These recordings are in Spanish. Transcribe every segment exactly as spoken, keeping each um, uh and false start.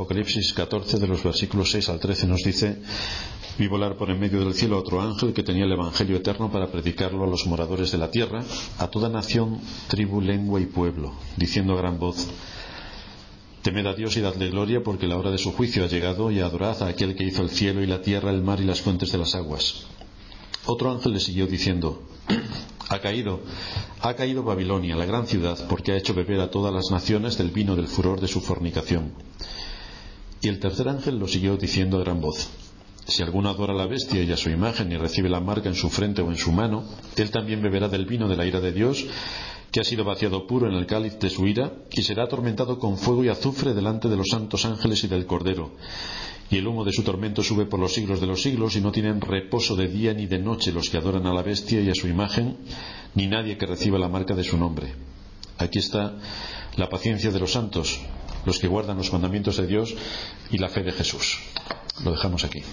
Apocalipsis catorce, de los versículos seis al trece, nos dice: vi volar por en medio del cielo a otro ángel que tenía el evangelio eterno para predicarlo a los moradores de la tierra, a toda nación, tribu, lengua y pueblo, diciendo a gran voz: temed a Dios y dadle gloria, porque la hora de su juicio ha llegado, y adorad a aquel que hizo el cielo y la tierra, el mar y las fuentes de las aguas. Otro ángel le siguió diciendo: ha caído, ha caído Babilonia, la gran ciudad, porque ha hecho beber a todas las naciones del vino del furor de su fornicación. Y el tercer ángel lo siguió diciendo a gran voz: si alguno adora a la bestia y a su imagen y recibe la marca en su frente o en su mano, él también beberá del vino de la ira de Dios, que ha sido vaciado puro en el cáliz de su ira, y será atormentado con fuego y azufre delante de los santos ángeles y del Cordero. Y el humo de su tormento sube por los siglos de los siglos, y no tienen reposo de día ni de noche los que adoran a la bestia y a su imagen, ni nadie que reciba la marca de su nombre. Aquí está la paciencia de los santos, los que guardan los mandamientos de Dios y la fe de Jesús. Lo dejamos aquí.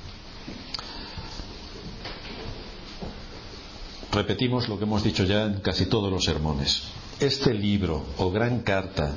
Repetimos lo que hemos dicho ya en casi todos los sermones. Este libro o gran carta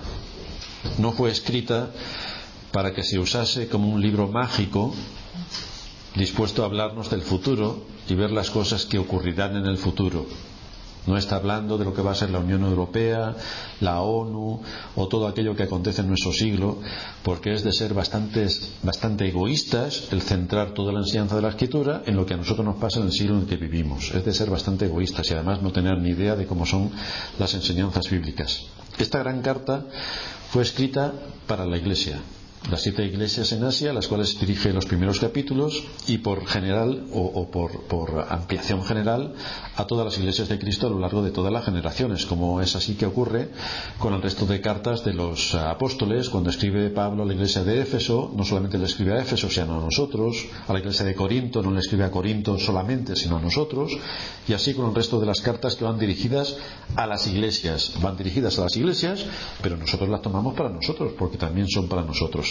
no fue escrita para que se usase como un libro mágico dispuesto a hablarnos del futuro y ver las cosas que ocurrirán en el futuro. No está hablando de lo que va a ser la Unión Europea, la ONU o todo aquello que acontece en nuestro siglo, porque es de ser bastantes, bastante egoístas el centrar toda la enseñanza de la Escritura en lo que a nosotros nos pasa en el siglo en el que vivimos. Es de ser bastante egoístas y además no tener ni idea de cómo son las enseñanzas bíblicas. Esta gran carta fue escrita para la Iglesia, las siete iglesias en Asia, a las cuales dirige los primeros capítulos, y por general o, o por, por ampliación general a todas las iglesias de Cristo a lo largo de todas las generaciones, como es así que ocurre con el resto de cartas de los apóstoles. Cuando escribe Pablo a la iglesia de Éfeso, no solamente le escribe a Éfeso, sino a nosotros. A la iglesia de Corinto no le escribe a Corinto solamente, sino a nosotros, y así con el resto de las cartas que van dirigidas a las iglesias. Van dirigidas a las iglesias, pero nosotros las tomamos para nosotros, porque también son para nosotros.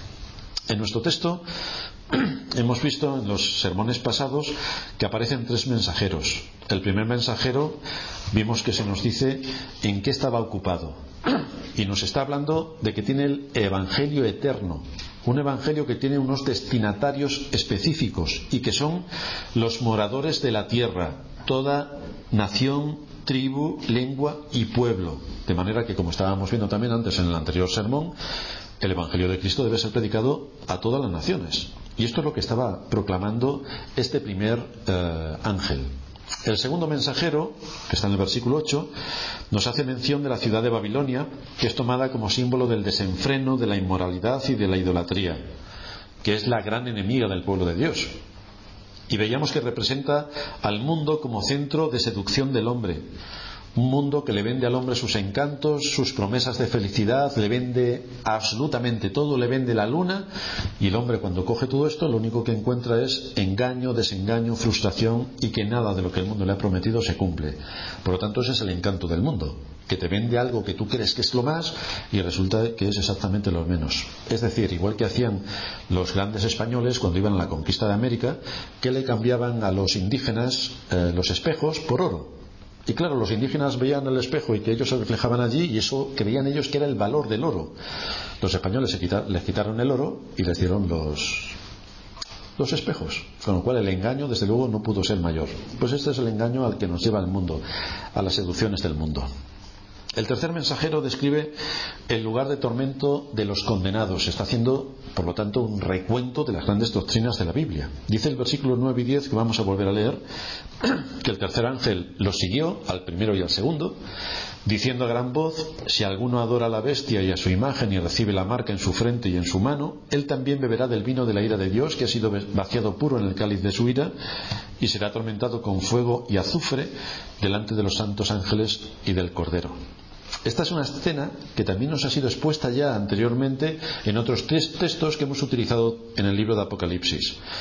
En nuestro texto hemos visto en los sermones pasados que aparecen tres mensajeros. El primer mensajero vimos que se nos dice en qué estaba ocupado, y nos está hablando de que tiene el evangelio eterno, un evangelio que tiene unos destinatarios específicos y que son los moradores de la tierra, toda nación, tribu, lengua y pueblo. De manera que, como estábamos viendo también antes en el anterior sermón, el evangelio de Cristo debe ser predicado a todas las naciones, y esto es lo que estaba proclamando este primer eh, ángel. El segundo mensajero, que está en el versículo ocho, nos hace mención de la ciudad de Babilonia, que es tomada como símbolo del desenfreno, de la inmoralidad y de la idolatría, que es la gran enemiga del pueblo de Dios. Y veíamos que representa al mundo como centro de seducción del hombre, un mundo que le vende al hombre sus encantos, sus promesas de felicidad, le vende absolutamente todo, le vende la luna, y el hombre, cuando coge todo esto, lo único que encuentra es engaño, desengaño, frustración, y que nada de lo que el mundo le ha prometido se cumple. Por lo tanto, ese es el encanto del mundo, que te vende algo que tú crees que es lo más y resulta que es exactamente lo menos. Es decir, igual que hacían los grandes españoles cuando iban a la conquista de América, que le cambiaban a los indígenas eh, los espejos por oro. Y claro, los indígenas veían el espejo y que ellos se reflejaban allí, y eso creían ellos que era el valor del oro. Los españoles se quitaron, les quitaron el oro y les dieron los, los espejos, con lo cual el engaño desde luego no pudo ser mayor. Pues este es el engaño al que nos lleva el mundo, a las seducciones del mundo. El tercer mensajero describe el lugar de tormento de los condenados. Está haciendo, por lo tanto, un recuento de las grandes doctrinas de la Biblia. Dice el versículo nueve y diez, que vamos a volver a leer, que el tercer ángel los siguió, al primero y al segundo, diciendo a gran voz: si alguno adora a la bestia y a su imagen y recibe la marca en su frente y en su mano, él también beberá del vino de la ira de Dios, que ha sido vaciado puro en el cáliz de su ira, y será atormentado con fuego y azufre delante de los santos ángeles y del Cordero. Esta es una escena que también nos ha sido expuesta ya anteriormente en otros tres textos que hemos utilizado en el libro de Apocalipsis.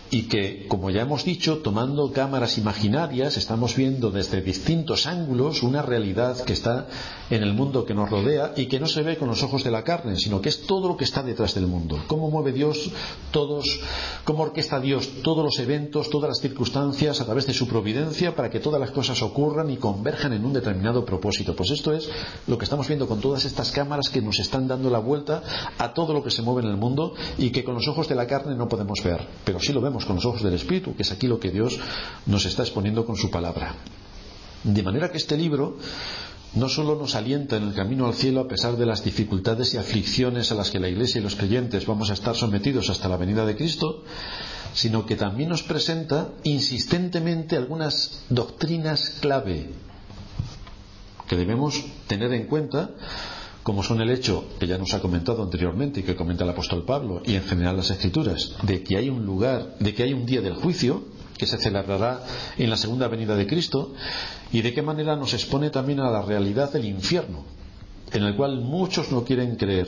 y que, como ya hemos dicho, tomando cámaras imaginarias estamos viendo desde distintos ángulos una realidad que está en el mundo que nos rodea y que no se ve con los ojos de la carne, sino que es todo lo que está detrás del mundo. Cómo mueve Dios todos, cómo orquesta Dios todos los eventos, todas las circunstancias a través de su providencia para que todas las cosas ocurran y converjan en un determinado propósito. Pues esto es lo que estamos viendo con todas estas cámaras que nos están dando la vuelta a todo lo que se mueve en el mundo y que con los ojos de la carne no podemos ver, pero sí lo vemos con los ojos del Espíritu, que es aquí lo que Dios nos está exponiendo con su palabra. De manera que este libro no solo nos alienta en el camino al cielo a pesar de las dificultades y aflicciones a las que la Iglesia y los creyentes vamos a estar sometidos hasta la venida de Cristo, sino que también nos presenta insistentemente algunas doctrinas clave que debemos tener en cuenta, como son el hecho que ya nos ha comentado anteriormente y que comenta el apóstol Pablo y en general las Escrituras, de que hay un lugar, de que hay un día del juicio que se celebrará en la segunda venida de Cristo, y de qué manera nos expone también a la realidad del infierno, en el cual muchos no quieren creer,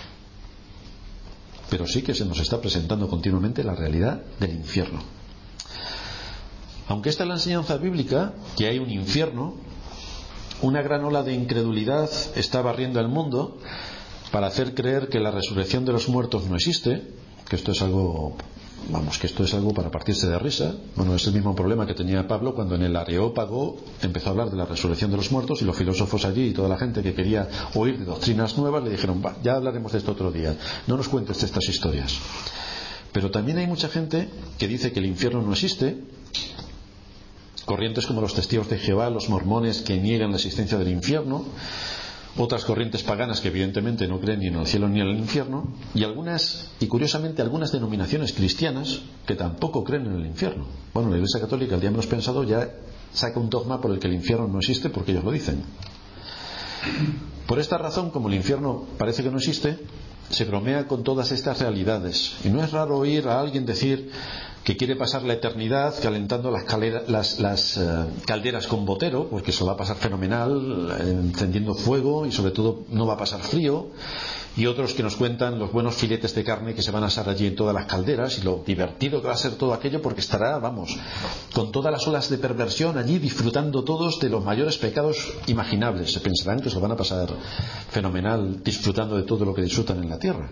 pero sí que se nos está presentando continuamente la realidad del infierno. Aunque esta es la enseñanza bíblica, que hay un infierno, una gran ola de incredulidad está barriendo el mundo para hacer creer que la resurrección de los muertos no existe, que esto es algo, vamos, que esto es algo para partirse de risa. Bueno, es el mismo problema que tenía Pablo cuando en el Areópago empezó a hablar de la resurrección de los muertos, y los filósofos allí y toda la gente que quería oír de doctrinas nuevas le dijeron: va, ya hablaremos de esto otro día, no nos cuentes estas historias. Pero también hay mucha gente que dice que el infierno no existe, corrientes como los testigos de Jehová, los mormones, que niegan la existencia del infierno, otras corrientes paganas que evidentemente no creen ni en el cielo ni en el infierno, y algunas, y curiosamente algunas denominaciones cristianas que tampoco creen en el infierno. Bueno, la Iglesia Católica, el día menos pensado, ya saca un dogma por el que el infierno no existe, porque ellos lo dicen. Por esta razón, como el infierno parece que no existe, se bromea con todas estas realidades, y no es raro oír a alguien decir que quiere pasar la eternidad calentando las, calera, las, las uh, calderas con botero, porque eso va a pasar fenomenal, encendiendo fuego, y sobre todo no va a pasar frío. Y otros que nos cuentan los buenos filetes de carne que se van a asar allí en todas las calderas, y lo divertido que va a ser todo aquello, porque estará, vamos, con todas las olas de perversión allí, disfrutando todos de los mayores pecados imaginables. Se pensarán que se lo van a pasar fenomenal disfrutando de todo lo que disfrutan en la tierra.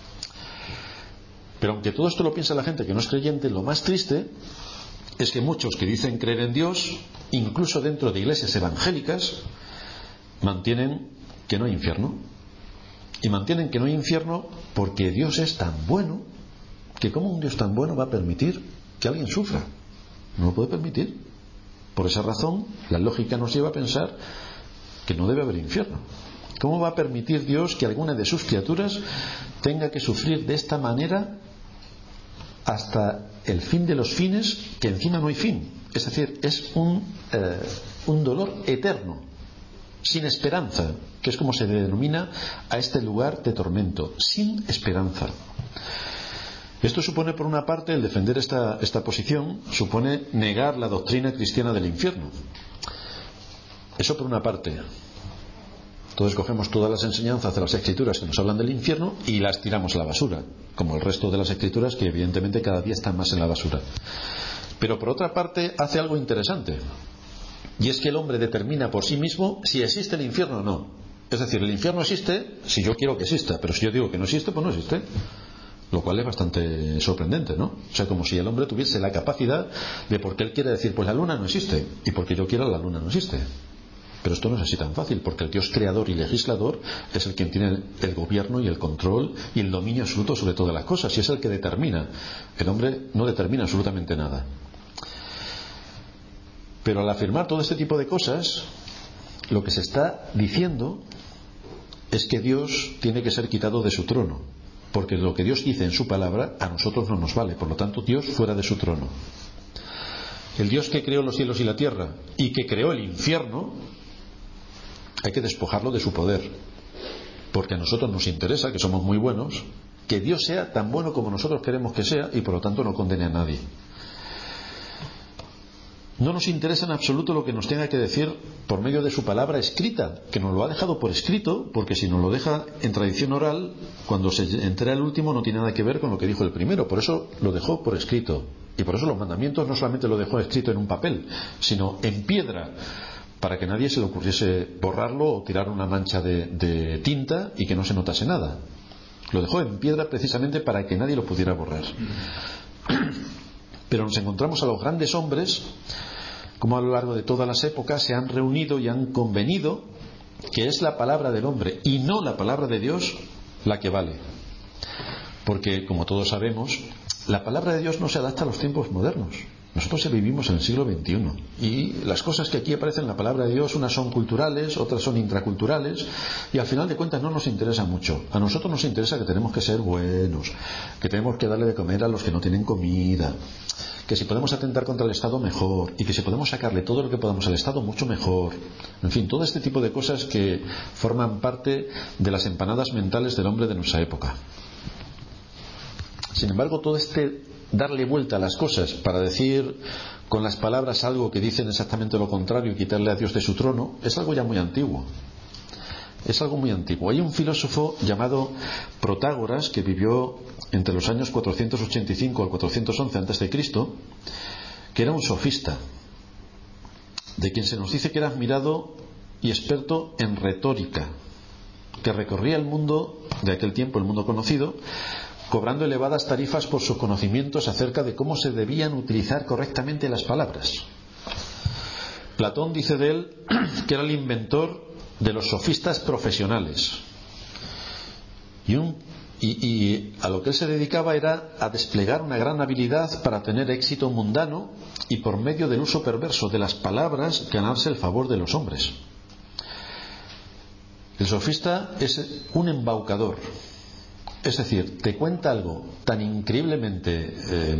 Pero aunque todo esto lo piensa la gente que no es creyente, lo más triste es que muchos que dicen creer en Dios, incluso dentro de iglesias evangélicas, mantienen que no hay infierno. Y mantienen que no hay infierno porque Dios es tan bueno que ¿cómo un Dios tan bueno va a permitir que alguien sufra? No lo puede permitir. Por esa razón, la lógica nos lleva a pensar que no debe haber infierno. ¿Cómo va a permitir Dios que alguna de sus criaturas tenga que sufrir de esta manera hasta el fin de los fines, que encima no hay fin? Es decir, es un, eh, un dolor eterno, sin esperanza, que es como se denomina a este lugar de tormento, sin esperanza. Esto supone, por una parte, el defender esta, esta posición, supone negar la doctrina cristiana del infierno. Eso por una parte. Entonces cogemos todas las enseñanzas de las Escrituras que nos hablan del infierno y las tiramos a la basura, como el resto de las Escrituras, que evidentemente cada día están más en la basura. Pero por otra parte hace algo interesante, y es que el hombre determina por sí mismo si existe el infierno o no. Es decir, el infierno existe si yo quiero que exista, pero si yo digo que no existe, pues no existe. Lo cual es bastante sorprendente, ¿no? O sea, como si el hombre tuviese la capacidad de, porque él quiere decir, pues la luna no existe, y porque yo quiera la luna no existe. Pero esto no es así tan fácil, porque el Dios creador y legislador es el quien tiene el gobierno y el control y el dominio absoluto sobre todas las cosas, y es el que determina. El hombre no determina absolutamente nada. Pero al afirmar todo este tipo de cosas, lo que se está diciendo es que Dios tiene que ser quitado de su trono, porque lo que Dios dice en su palabra a nosotros no nos vale. Por lo tanto, Dios fuera de su trono. El Dios que creó los cielos y la tierra y que creó el infierno, hay que despojarlo de su poder, porque a nosotros nos interesa, que somos muy buenos, que Dios sea tan bueno como nosotros queremos que sea, y por lo tanto no condene a nadie. No nos interesa en absoluto lo que nos tenga que decir por medio de su palabra escrita, que nos lo ha dejado por escrito, porque si nos lo deja en tradición oral, cuando se entera el último no tiene nada que ver con lo que dijo el primero. Por eso lo dejó por escrito, Y por eso los mandamientos no solamente lo dejó escrito en un papel, sino en piedra, para que nadie se le ocurriese borrarlo o tirar una mancha de, de tinta y que no se notase nada. Lo dejó en piedra precisamente para que nadie lo pudiera borrar. Pero nos encontramos a los grandes hombres como a lo largo de todas las épocas se han reunido y han convenido que es la palabra del hombre y no la palabra de Dios la que vale. Porque, como todos sabemos, la palabra de Dios no se adapta a los tiempos modernos. Nosotros ya vivimos en el siglo veintiuno y las cosas que aquí aparecen en la palabra de Dios, unas son culturales, otras son intraculturales, y al final de cuentas no nos interesa mucho. A nosotros nos interesa que tenemos que ser buenos, que tenemos que darle de comer a los que no tienen comida, que si podemos atentar contra el Estado mejor, y que si podemos sacarle todo lo que podamos al Estado mucho mejor. En fin, todo este tipo de cosas que forman parte de las empanadas mentales del hombre de nuestra época. Sin embargo, todo este darle vuelta a las cosas para decir con las palabras algo que dicen exactamente lo contrario y quitarle a Dios de su trono es algo ya muy antiguo. Es algo muy antiguo. Hay un filósofo llamado Protágoras que vivió entre los años cuatrocientos ochenta y cinco al cuatrocientos once antes de Cristo, que era un sofista, de quien se nos dice que era admirado y experto en retórica, que recorría el mundo de aquel tiempo, el mundo conocido, cobrando elevadas tarifas por sus conocimientos acerca de cómo se debían utilizar correctamente las palabras. Platón dice de él que era el inventor de los sofistas profesionales y, un, y, y a lo que él se dedicaba era a desplegar una gran habilidad para tener éxito mundano y por medio del uso perverso de las palabras ganarse el favor de los hombres. El sofista es un embaucador. Es decir, te cuenta algo tan increíblemente eh,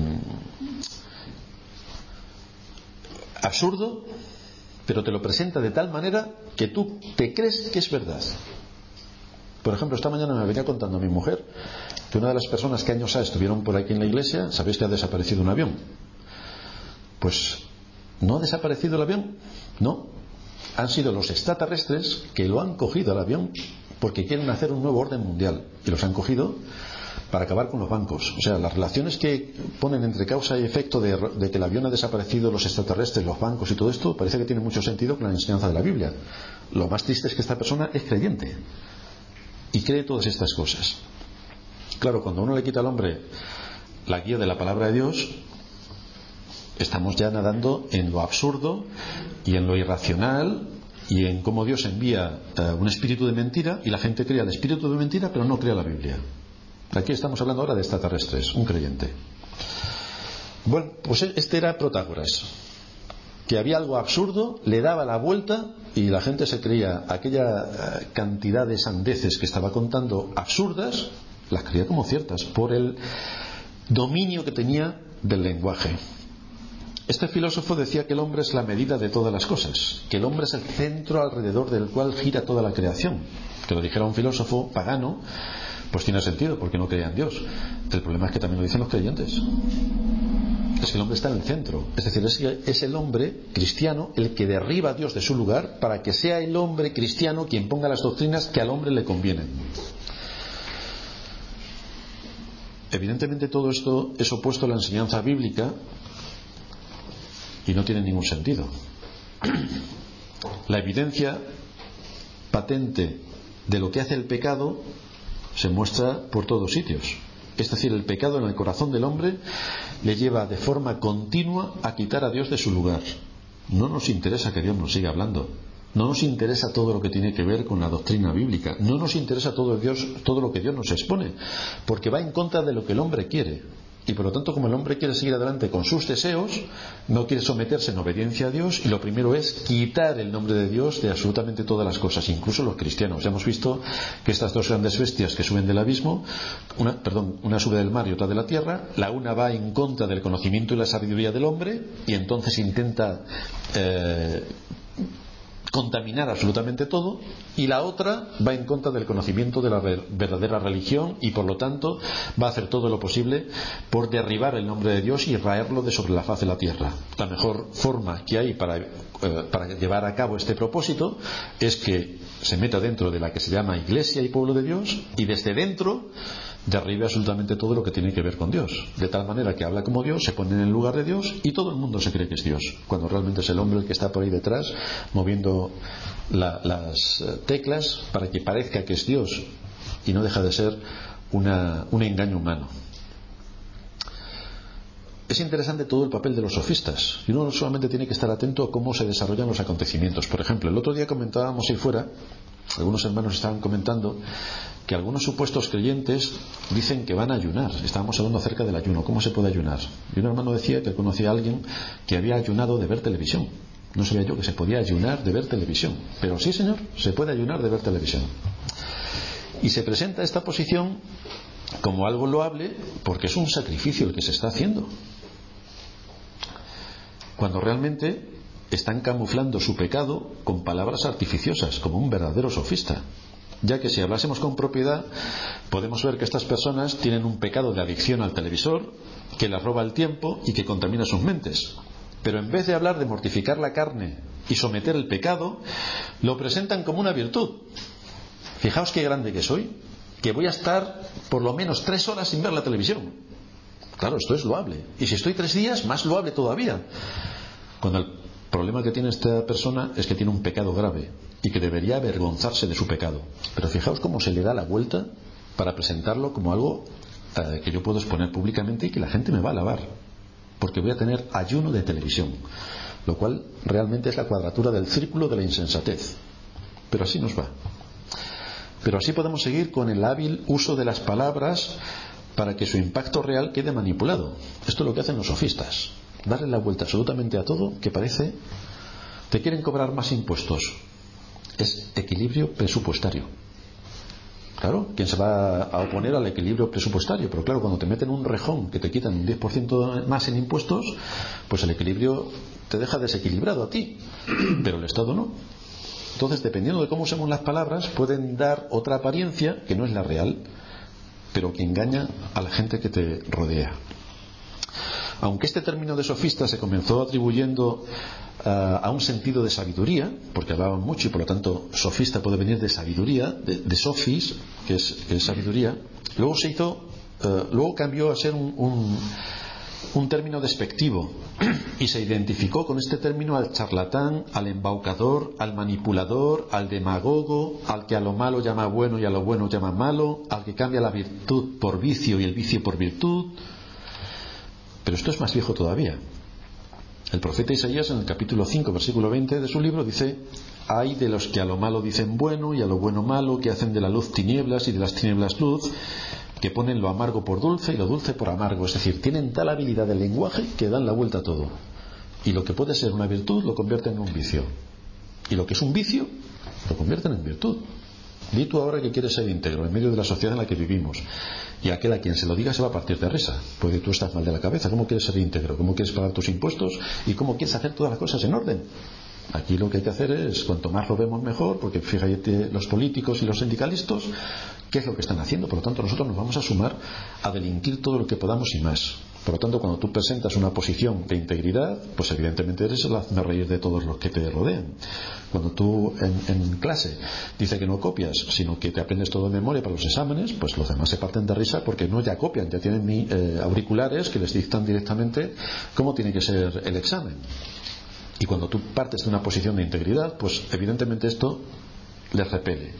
absurdo, pero te lo presenta de tal manera que tú te crees que es verdad. Por ejemplo, esta mañana me venía contando mi mujer que una de las personas que años ha estuvieron por aquí en la iglesia, ¿sabéis que ha desaparecido un avión? Pues no ha desaparecido el avión, no. Han sido los extraterrestres que lo han cogido al avión porque quieren hacer un nuevo orden mundial y los han cogido para acabar con los bancos. O sea, las relaciones que ponen entre causa y efecto de, de que el avión ha desaparecido, los extraterrestres, los bancos y todo esto, parece que tiene mucho sentido con la enseñanza de la Biblia. Lo más triste es que esta persona es creyente y cree todas estas cosas. Claro, cuando uno le quita al hombre la guía de la palabra de Dios, estamos ya nadando en lo absurdo y en lo irracional y en cómo Dios envía uh, un espíritu de mentira y la gente crea el espíritu de mentira pero no crea la Biblia. Aquí estamos hablando ahora de extraterrestres, un creyente. Bueno, pues este era Protágoras, que había algo absurdo, le daba la vuelta y la gente se creía aquella uh, cantidad de sandeces que estaba contando absurdas, las creía como ciertas por el dominio que tenía del lenguaje. Este filósofo decía que el hombre es la medida de todas las cosas, que el hombre es el centro alrededor del cual gira toda la creación. Que lo dijera un filósofo pagano, pues tiene sentido, porque no creía en Dios. El problema es que también lo dicen los creyentes. Es que el hombre está en el centro. Es decir, es, que es el hombre cristiano el que derriba a Dios de su lugar para que sea el hombre cristiano quien ponga las doctrinas que al hombre le convienen. Evidentemente todo esto es opuesto a la enseñanza bíblica y no tiene ningún sentido. La evidencia patente de lo que hace el pecado se muestra por todos sitios. Es decir, el pecado en el corazón del hombre le lleva de forma continua a quitar a Dios de su lugar. No nos interesa que Dios nos siga hablando. No nos interesa todo lo que tiene que ver con la doctrina bíblica. No nos interesa todo, Dios, todo lo que Dios nos expone, porque va en contra de lo que el hombre quiere. Y por lo tanto, como el hombre quiere seguir adelante con sus deseos, no quiere someterse en obediencia a Dios, y lo primero es quitar el nombre de Dios de absolutamente todas las cosas, incluso los cristianos. Ya hemos visto que estas dos grandes bestias que suben del abismo, una, perdón, una sube del mar y otra de la tierra, la una va en contra del conocimiento y la sabiduría del hombre, y entonces intenta eh, contaminar absolutamente todo, y la otra va en contra del conocimiento de la verdadera religión y por lo tanto va a hacer todo lo posible por derribar el nombre de Dios y raerlo de sobre la faz de la tierra. La mejor forma que hay para, eh, para llevar a cabo este propósito es que se meta dentro de la que se llama Iglesia y pueblo de Dios, y desde dentro derribe absolutamente todo lo que tiene que ver con Dios, de tal manera que habla como Dios, se pone en el lugar de Dios y todo el mundo se cree que es Dios, cuando realmente es el hombre el que está por ahí detrás moviendo la, las teclas para que parezca que es Dios, y no deja de ser una, un engaño humano. Es interesante todo el papel de los sofistas, y uno solamente tiene que estar atento a cómo se desarrollan los acontecimientos. Por ejemplo, el otro día comentábamos ahí fuera, algunos hermanos estaban comentando que algunos supuestos creyentes dicen que van a ayunar. Estábamos hablando acerca del ayuno, ¿cómo se puede ayunar? Y un hermano decía que conocía a alguien que había ayunado de ver televisión. No sabía yo que se podía ayunar de ver televisión, pero sí, señor, se puede ayunar de ver televisión. Y se presenta esta posición como algo loable porque es un sacrificio el que se está haciendo, cuando realmente están camuflando su pecado con palabras artificiosas, como un verdadero sofista. Ya que si hablásemos con propiedad, podemos ver que estas personas tienen un pecado de adicción al televisor, que les roba el tiempo y que contamina sus mentes. Pero en vez de hablar de mortificar la carne y someter el pecado, lo presentan como una virtud. Fijaos qué grande que soy, que voy a estar por lo menos tres horas sin ver la televisión. Claro, esto es loable. Y si estoy tres días, más loable todavía. Cuando el problema que tiene esta persona es que tiene un pecado grave y que debería avergonzarse de su pecado. Pero fijaos cómo se le da la vuelta para presentarlo como algo eh, que yo puedo exponer públicamente y que la gente me va a alabar, porque voy a tener ayuno de televisión, lo cual realmente es la cuadratura del círculo de la insensatez. Pero así nos va. Pero así podemos seguir con el hábil uso de las palabras para que su impacto real quede manipulado. Esto es lo que hacen los sofistas, darle la vuelta absolutamente a todo, que parece te quieren cobrar más impuestos. Es equilibrio presupuestario. Claro, ¿quién se va a oponer al equilibrio presupuestario? Pero claro, cuando te meten un rejón que te quitan un diez por ciento más en impuestos, pues el equilibrio te deja desequilibrado a ti, pero el Estado no. Entonces, dependiendo de cómo usemos las palabras, pueden dar otra apariencia que no es la real, pero que engaña a la gente que te rodea. Aunque este término de sofista se comenzó atribuyendo uh, a un sentido de sabiduría, porque hablaban mucho y por lo tanto sofista puede venir de sabiduría, de, de sofis, que es, que es sabiduría, luego se hizo, uh, luego cambió a ser un, un, un término despectivo y se identificó con este término al charlatán, al embaucador, al manipulador, al demagogo, al que a lo malo llama bueno y a lo bueno llama malo, al que cambia la virtud por vicio y el vicio por virtud. Pero esto es más viejo todavía. El profeta Isaías, en el capítulo cinco, versículo veinte de su libro, dice: hay de los que a lo malo dicen bueno y a lo bueno malo, que hacen de la luz tinieblas y de las tinieblas luz, que ponen lo amargo por dulce y lo dulce por amargo. Es decir, tienen tal habilidad del lenguaje que dan la vuelta a todo. Y lo que puede ser una virtud lo convierten en un vicio. Y lo que es un vicio lo convierten en virtud. Di tú ahora que quieres ser íntegro en medio de la sociedad en la que vivimos, y aquel a quien se lo diga se va a partir de risa, porque tú estás mal de la cabeza. ¿Cómo quieres ser íntegro? ¿Cómo quieres pagar tus impuestos? ¿Y cómo quieres hacer todas las cosas en orden? Aquí lo que hay que hacer es, cuanto más lo vemos mejor, porque fíjate los políticos y los sindicalistas, ¿qué es lo que están haciendo? Por lo tanto, nosotros nos vamos a sumar a delinquir todo lo que podamos y más. Por lo tanto, cuando tú presentas una posición de integridad, pues evidentemente eres el hazmerreír de todos los que te rodean. Cuando tú en, en clase dices que no copias, sino que te aprendes todo de memoria para los exámenes, pues los demás se parten de risa porque no ya copian, ya tienen eh, auriculares que les dictan directamente cómo tiene que ser el examen. Y cuando tú partes de una posición de integridad, pues evidentemente esto les repele.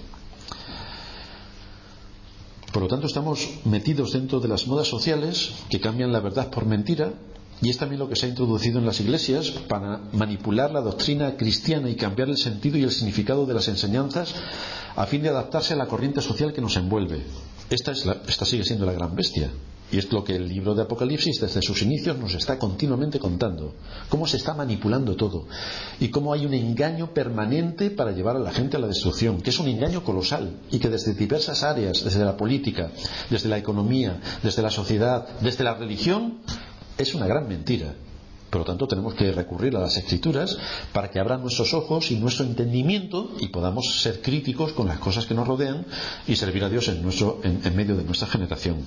Por lo tanto, estamos metidos dentro de las modas sociales que cambian la verdad por mentira, y es también lo que se ha introducido en las iglesias para manipular la doctrina cristiana y cambiar el sentido y el significado de las enseñanzas a fin de adaptarse a la corriente social que nos envuelve. Esta, es la, esta sigue siendo la gran bestia. Y es lo que el libro de Apocalipsis desde sus inicios nos está continuamente contando. Cómo se está manipulando todo. Y cómo hay un engaño permanente para llevar a la gente a la destrucción. Que es un engaño colosal. Y que desde diversas áreas, desde la política, desde la economía, desde la sociedad, desde la religión, es una gran mentira. Por lo tanto, tenemos que recurrir a las Escrituras para que abran nuestros ojos y nuestro entendimiento y podamos ser críticos con las cosas que nos rodean y servir a Dios en, nuestro, en, en medio de nuestra generación.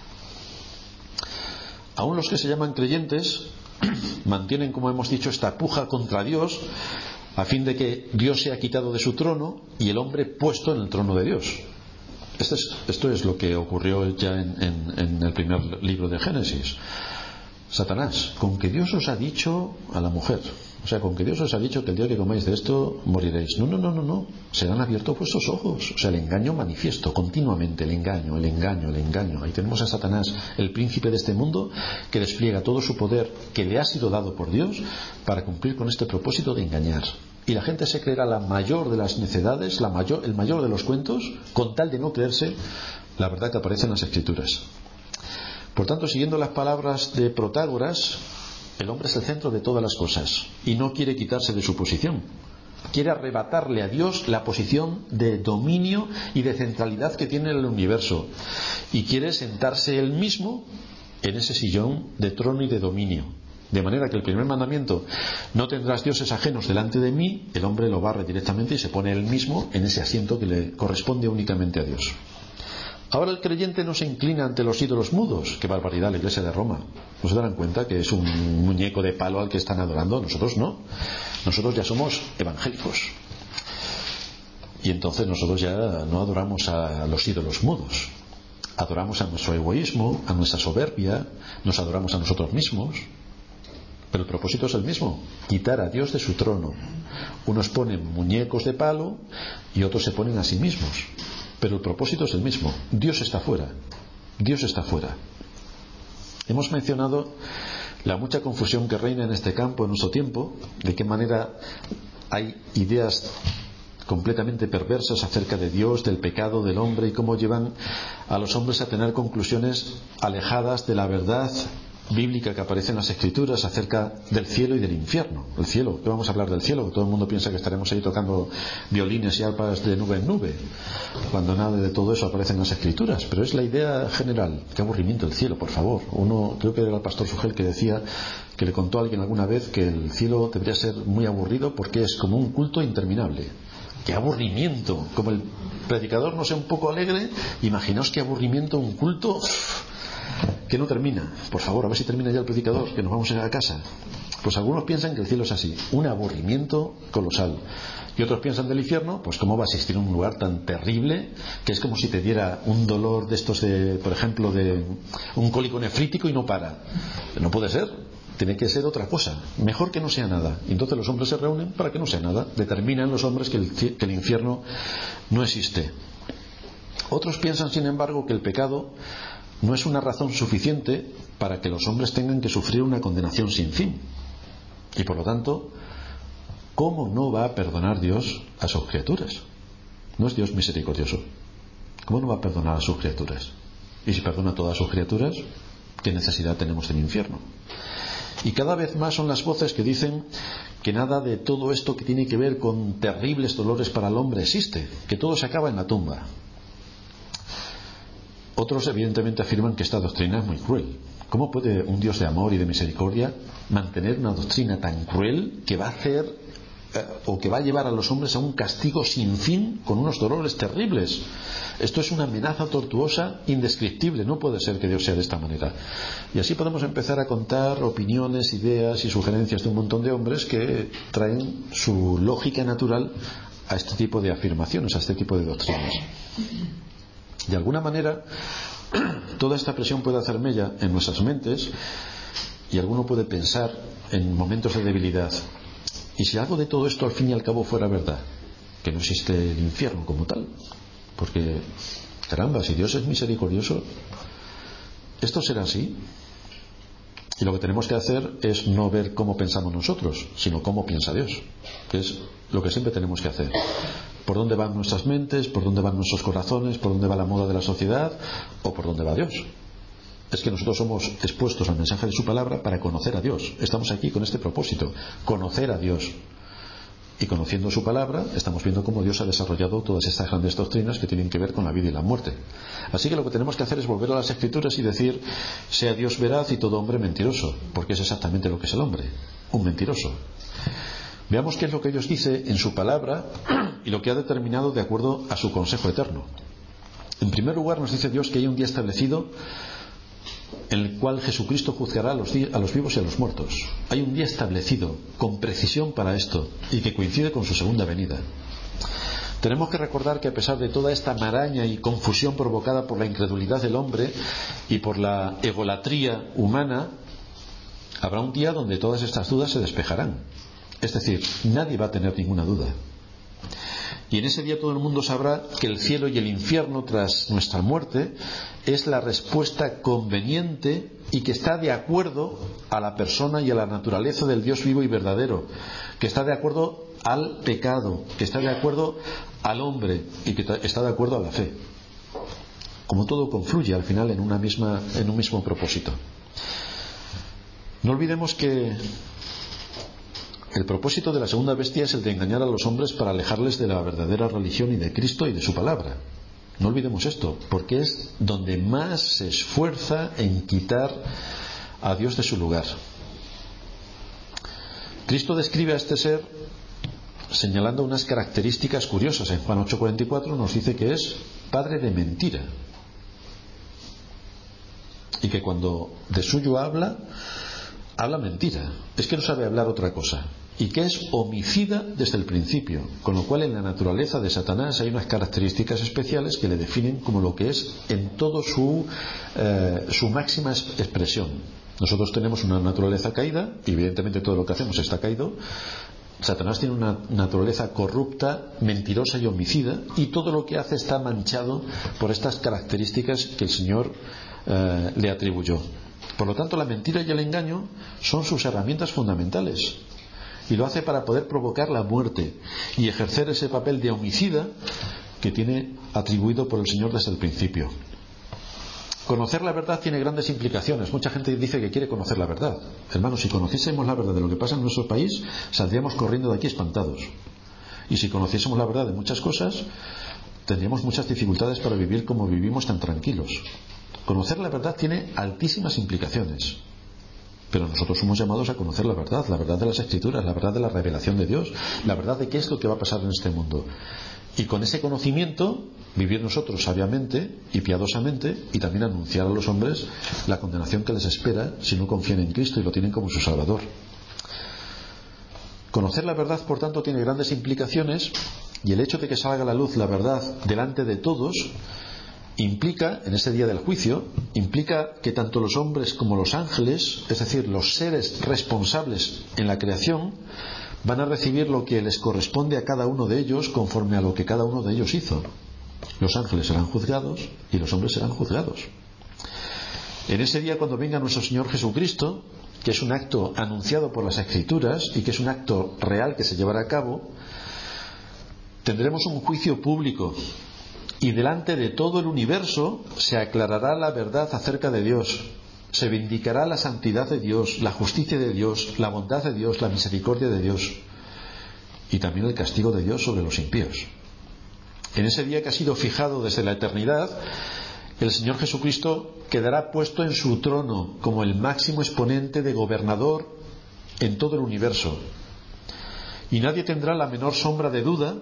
Aún los que se llaman creyentes mantienen, como hemos dicho, esta puja contra Dios a fin de que Dios sea quitado de su trono y el hombre puesto en el trono de Dios. Esto es, esto es lo que ocurrió ya en, en, en el primer libro de Génesis. Satanás, con que Dios os ha dicho a la mujer, o sea, con que Dios os ha dicho que el día que comáis de esto moriréis. No, no, no, no, no. Serán abiertos vuestros ojos. O sea, el engaño manifiesto, continuamente, el engaño, el engaño, el engaño. Ahí tenemos a Satanás, el príncipe de este mundo, que despliega todo su poder que le ha sido dado por Dios para cumplir con este propósito de engañar. Y la gente se creerá la mayor de las necedades, la mayor, el mayor de los cuentos, con tal de no creerse la verdad que aparece en las Escrituras. Por tanto, siguiendo las palabras de Protágoras, el hombre es el centro de todas las cosas y no quiere quitarse de su posición. Quiere arrebatarle a Dios la posición de dominio y de centralidad que tiene en el universo. Y quiere sentarse él mismo en ese sillón de trono y de dominio. De manera que el primer mandamiento, no tendrás dioses ajenos delante de mí, el hombre lo barre directamente y se pone él mismo en ese asiento que le corresponde únicamente a Dios. Ahora el creyente no se inclina ante los ídolos mudos. ¡Qué barbaridad la Iglesia de Roma! ¿No se darán cuenta que es un muñeco de palo al que están adorando? Nosotros no. Nosotros ya somos evangélicos. Y entonces nosotros ya no adoramos a los ídolos mudos. Adoramos a nuestro egoísmo, a nuestra soberbia, nos adoramos a nosotros mismos. Pero el propósito es el mismo: quitar a Dios de su trono. Unos ponen muñecos de palo y otros se ponen a sí mismos. Pero el propósito es el mismo. Dios está fuera. Dios está fuera. Hemos mencionado la mucha confusión que reina en este campo en nuestro tiempo, de qué manera hay ideas completamente perversas acerca de Dios, del pecado del hombre, y cómo llevan a los hombres a tener conclusiones alejadas de la verdad bíblica que aparece en las Escrituras acerca del cielo y del infierno. El cielo, ¿qué vamos a hablar del cielo? Todo el mundo piensa que estaremos ahí tocando violines y arpas de nube en nube, cuando nada de todo eso aparece en las Escrituras. Pero es la idea general. Qué aburrimiento el cielo, por favor. Uno, creo que era el pastor Fugel que decía, que le contó a alguien alguna vez, que el cielo debería ser muy aburrido porque es como un culto interminable. ¡Qué aburrimiento! Como el predicador no sea un poco alegre, imaginaos qué aburrimiento un culto que no termina. Por favor, a ver si termina ya el predicador, que nos vamos a ir a casa. Pues algunos piensan que el cielo es así, un aburrimiento colosal. Y otros piensan del infierno, pues cómo va a existir un lugar tan terrible, que es como si te diera un dolor de estos de, por ejemplo, de un cólico nefrítico y no para. No puede ser, tiene que ser otra cosa, mejor que no sea nada. Y entonces los hombres se reúnen para que no sea nada. Determinan los hombres que el, que el infierno no existe. Otros piensan, sin embargo, que el pecado no es una razón suficiente para que los hombres tengan que sufrir una condenación sin fin. Y por lo tanto, ¿cómo no va a perdonar Dios a sus criaturas? ¿No es Dios misericordioso? ¿Cómo no va a perdonar a sus criaturas? Y si perdona a todas sus criaturas, ¿qué necesidad tenemos del infierno? Y cada vez más son las voces que dicen que nada de todo esto que tiene que ver con terribles dolores para el hombre existe, que todo se acaba en la tumba. Otros evidentemente afirman que esta doctrina es muy cruel. ¿Cómo puede un Dios de amor y de misericordia mantener una doctrina tan cruel que va a hacer eh, o que va a llevar a los hombres a un castigo sin fin con unos dolores terribles? Esto es una amenaza tortuosa indescriptible. No puede ser que Dios sea de esta manera. Y así podemos empezar a contar opiniones, ideas y sugerencias de un montón de hombres que traen su lógica natural a este tipo de afirmaciones, a este tipo de doctrinas. De alguna manera, toda esta presión puede hacer mella en nuestras mentes y alguno puede pensar en momentos de debilidad: ¿y si algo de todo esto al fin y al cabo fuera verdad? Que no existe el infierno como tal. Porque, caramba, si Dios es misericordioso, ¿esto será así? Y lo que tenemos que hacer es no ver cómo pensamos nosotros, sino cómo piensa Dios, que es lo que siempre tenemos que hacer. ¿Por dónde van nuestras mentes? ¿Por dónde van nuestros corazones? ¿Por dónde va la moda de la sociedad? ¿O por dónde va Dios? Es que nosotros somos expuestos al mensaje de su palabra para conocer a Dios. Estamos aquí con este propósito: conocer a Dios. Y conociendo su palabra, estamos viendo cómo Dios ha desarrollado todas estas grandes doctrinas que tienen que ver con la vida y la muerte. Así que lo que tenemos que hacer es volver a las Escrituras y decir: sea Dios veraz y todo hombre mentiroso, porque es exactamente lo que es el hombre, un mentiroso. Veamos qué es lo que Dios dice en su palabra y lo que ha determinado de acuerdo a su consejo eterno. En primer lugar, nos dice Dios que hay un día establecido en el cual Jesucristo juzgará a los, a los vivos y a los muertos. Hay un día establecido con precisión para esto y que coincide con su segunda venida. Tenemos que recordar que a pesar de toda esta maraña y confusión provocada por la incredulidad del hombre y por la egolatría humana, habrá un día donde todas estas dudas se despejarán. Es decir, nadie va a tener ninguna duda. Y en ese día todo el mundo sabrá que el cielo y el infierno tras nuestra muerte es la respuesta conveniente y que está de acuerdo a la persona y a la naturaleza del Dios vivo y verdadero, que está de acuerdo al pecado, que está de acuerdo al hombre y que está de acuerdo a la fe. Como todo confluye al final en una misma, en un mismo propósito. No olvidemos que el propósito de la segunda bestia es el de engañar a los hombres para alejarles de la verdadera religión y de Cristo y de su palabra. No olvidemos esto, porque es donde más se esfuerza en quitar a Dios de su lugar. Cristo describe a este ser señalando unas características curiosas. En Juan ocho cuarenta y cuatro nos dice que es padre de mentira y que cuando de suyo habla, habla mentira. Es que no sabe hablar otra cosa. Y que es homicida desde el principio, con lo cual en la naturaleza de Satanás hay unas características especiales que le definen como lo que es en todo su, eh, su máxima expresión. Nosotros tenemos una naturaleza caída y evidentemente todo lo que hacemos está caído. Satanás tiene una naturaleza corrupta, mentirosa y homicida, y todo lo que hace está manchado por estas características que el Señor eh, le atribuyó. Por lo tanto, la mentira y el engaño son sus herramientas fundamentales. Y lo hace para poder provocar la muerte y ejercer ese papel de homicida que tiene atribuido por el Señor desde el principio. Conocer la verdad tiene grandes implicaciones. Mucha gente dice que quiere conocer la verdad. Hermanos, si conociésemos la verdad de lo que pasa en nuestro país, saldríamos corriendo de aquí espantados. Y si conociésemos la verdad de muchas cosas, tendríamos muchas dificultades para vivir como vivimos tan tranquilos. Conocer la verdad tiene altísimas implicaciones. Pero nosotros somos llamados a conocer la verdad, la verdad de las Escrituras, la verdad de la revelación de Dios, la verdad de qué es lo que va a pasar en este mundo. Y con ese conocimiento, vivir nosotros sabiamente y piadosamente, y también anunciar a los hombres la condenación que les espera si no confían en Cristo y lo tienen como su Salvador. Conocer la verdad, por tanto, tiene grandes implicaciones, y el hecho de que salga a la luz la verdad delante de todos implica, en ese día del juicio, implica que tanto los hombres como los ángeles, es decir, los seres responsables en la creación, van a recibir lo que les corresponde a cada uno de ellos conforme a lo que cada uno de ellos hizo. Los ángeles serán juzgados y los hombres serán juzgados. En ese día, cuando venga nuestro Señor Jesucristo, que es un acto anunciado por las Escrituras y que es un acto real que se llevará a cabo, tendremos un juicio público. Y delante de todo el universo se aclarará la verdad acerca de Dios. Se vindicará la santidad de Dios, la justicia de Dios, la bondad de Dios, la misericordia de Dios. Y también el castigo de Dios sobre los impíos. En ese día que ha sido fijado desde la eternidad, el Señor Jesucristo quedará puesto en su trono como el máximo exponente de gobernador en todo el universo. Y nadie tendrá la menor sombra de duda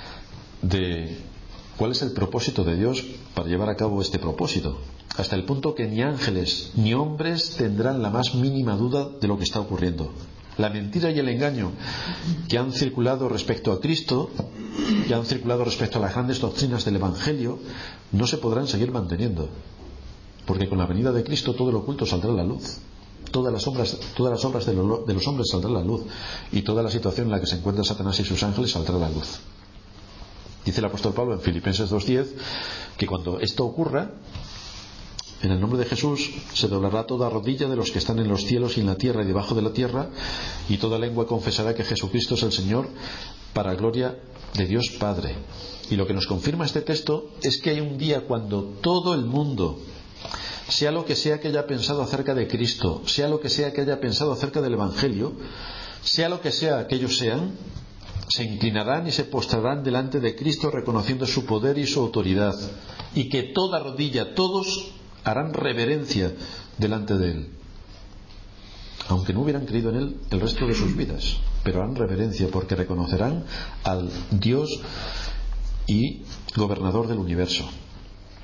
de ¿cuál es el propósito de Dios para llevar a cabo este propósito? Hasta el punto que ni ángeles ni hombres tendrán la más mínima duda de lo que está ocurriendo. La mentira y el engaño que han circulado respecto a Cristo, que han circulado respecto a las grandes doctrinas del Evangelio, no se podrán seguir manteniendo. Porque con la venida de Cristo todo lo oculto saldrá a la luz. Todas las sombras, todas las obras de, lo, de los hombres saldrán a la luz. Y toda la situación en la que se encuentran Satanás y sus ángeles saldrá a la luz. Dice el apóstol Pablo en Filipenses dos diez que cuando esto ocurra, en el nombre de Jesús se doblará toda rodilla de los que están en los cielos y en la tierra y debajo de la tierra, y toda lengua confesará que Jesucristo es el Señor, para gloria de Dios Padre. Y lo que nos confirma este texto es que hay un día cuando todo el mundo, sea lo que sea que haya pensado acerca de Cristo, sea lo que sea que haya pensado acerca del Evangelio, sea lo que sea que ellos sean, se inclinarán y se postrarán delante de Cristo reconociendo su poder y su autoridad, y que toda rodilla, todos harán reverencia delante de Él, aunque no hubieran creído en Él el resto de sus vidas, pero harán reverencia porque reconocerán al Dios y gobernador del universo.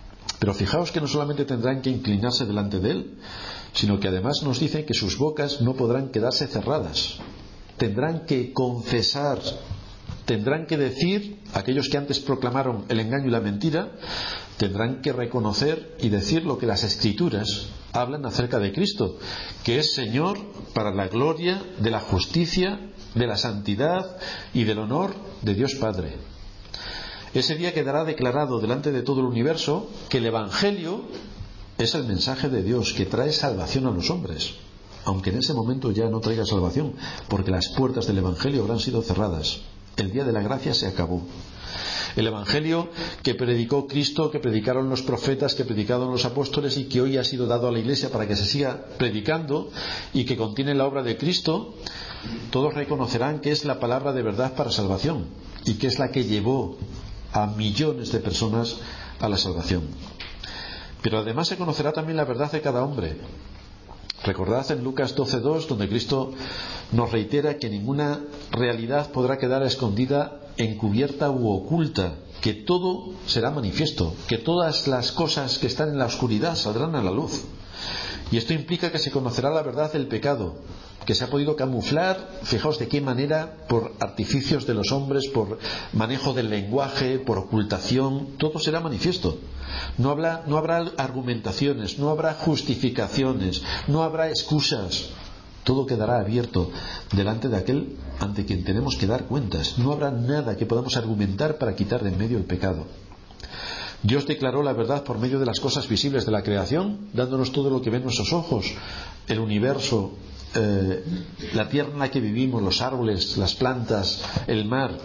Pero fijaos que no solamente tendrán que inclinarse delante de Él, sino que además nos dice que sus bocas no podrán quedarse cerradas. Tendrán que confesar, tendrán que decir, aquellos que antes proclamaron el engaño y la mentira, tendrán que reconocer y decir lo que las Escrituras hablan acerca de Cristo, que es Señor para la gloria de la justicia, de la santidad y del honor de Dios Padre. Ese día quedará declarado delante de todo el universo que el Evangelio es el mensaje de Dios que trae salvación a los hombres, aunque en ese momento ya no traiga salvación, porque las puertas del Evangelio habrán sido cerradas. El día de la gracia se acabó. El Evangelio que predicó Cristo, que predicaron los profetas, que predicaron los apóstoles y que hoy ha sido dado a la Iglesia para que se siga predicando y que contiene la obra de Cristo, todos reconocerán que es la palabra de verdad para salvación y que es la que llevó a millones de personas a la salvación. Pero además se conocerá también la verdad de cada hombre. Recordad en Lucas doce dos, donde Cristo nos reitera que ninguna realidad podrá quedar escondida, encubierta u oculta, que todo será manifiesto, que todas las cosas que están en la oscuridad saldrán a la luz. Y esto implica que se conocerá la verdad del pecado, que se ha podido camuflar, fijaos de qué manera, por artificios de los hombres, por manejo del lenguaje, por ocultación, todo será manifiesto. No habrá, no habrá argumentaciones, no habrá justificaciones, no habrá excusas. Todo quedará abierto delante de aquel ante quien tenemos que dar cuentas. No habrá nada que podamos argumentar para quitar de en medio el pecado. Dios declaró la verdad por medio de las cosas visibles de la creación, dándonos todo lo que ven nuestros ojos, el universo, eh, la tierra en la que vivimos, los árboles, las plantas, el mar.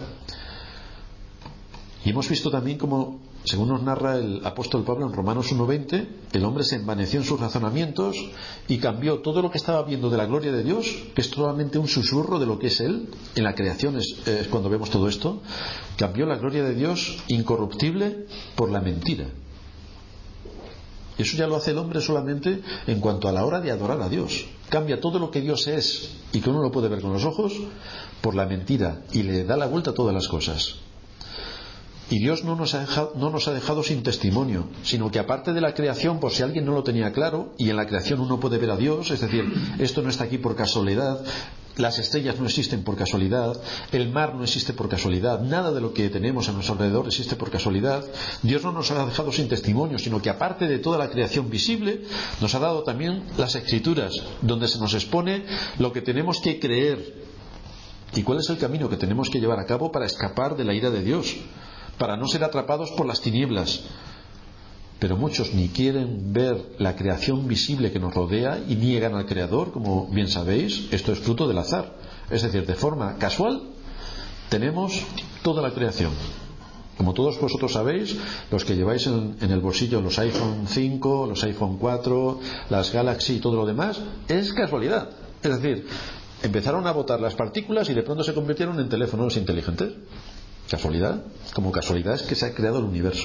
Y hemos visto también como, según nos narra el apóstol Pablo en Romanos uno veinte, el hombre se envaneció en sus razonamientos y cambió todo lo que estaba viendo de la gloria de Dios, que es solamente un susurro de lo que es Él. En la creación es, es cuando vemos todo esto. Cambió la gloria de Dios incorruptible por la mentira. Eso ya lo hace el hombre solamente en cuanto a la hora de adorar a Dios. Cambia todo lo que Dios es y que uno lo puede ver con los ojos por la mentira y le da la vuelta a todas las cosas. Y Dios no nos, ha dejado, no nos ha dejado sin testimonio, sino que aparte de la creación, por si alguien no lo tenía claro, y en la creación uno puede ver a Dios, es decir, esto no está aquí por casualidad, las estrellas no existen por casualidad, el mar no existe por casualidad, nada de lo que tenemos a nuestro alrededor existe por casualidad. Dios no nos ha dejado sin testimonio, sino que aparte de toda la creación visible, nos ha dado también las Escrituras, donde se nos expone lo que tenemos que creer y cuál es el camino que tenemos que llevar a cabo para escapar de la ira de Dios, para no ser atrapados por las tinieblas. Pero muchos ni quieren ver la creación visible que nos rodea y niegan al Creador, como bien sabéis. Esto es fruto del azar, es decir, de forma casual tenemos toda la creación. Como todos vosotros sabéis, los que lleváis en, en el bolsillo los iPhone cinco, los iPhone cuatro, las Galaxy y todo lo demás, es casualidad. Es decir, empezaron a botar las partículas y de pronto se convirtieron en teléfonos inteligentes. ¿Casualidad? Como casualidad es que se ha creado el universo.